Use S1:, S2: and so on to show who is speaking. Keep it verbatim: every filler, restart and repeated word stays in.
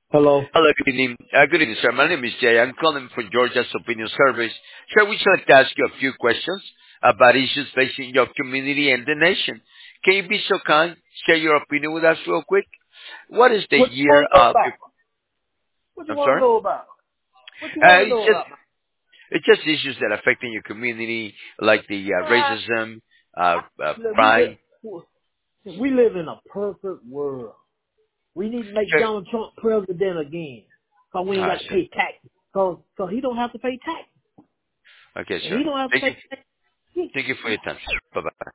S1: Hello.
S2: Hello, good evening. Uh, good evening, sir. My name is Jay. I'm calling from Georgia's Opinion Service. Sir, we should like to ask you a few questions about issues facing your community and the nation. Can you be so kind, share your opinion with us real quick? What is the
S1: What you
S2: year
S1: want to know
S2: of
S1: about?
S2: your...
S1: What you
S2: I'm
S1: want to
S2: sorry?
S1: know about? What you
S2: Uh,
S1: want to
S2: it's
S1: know
S2: just
S1: about?
S2: it's just issues that are affecting your community, like the uh,
S1: I,
S2: racism, uh,
S1: I,
S2: uh,
S1: look, we
S2: crime.
S1: live, we live in a perfect world. We need to make
S2: Sure.
S1: Donald Trump president again, cause we ain't
S2: Ah,
S1: got to
S2: sir.
S1: pay taxes. Cause, cause he don't have to pay taxes.
S2: Okay,
S1: And
S2: sir.
S1: he don't have to
S2: Thank you.
S1: pay taxes.
S2: Thank you for your time, sir. Bye-bye.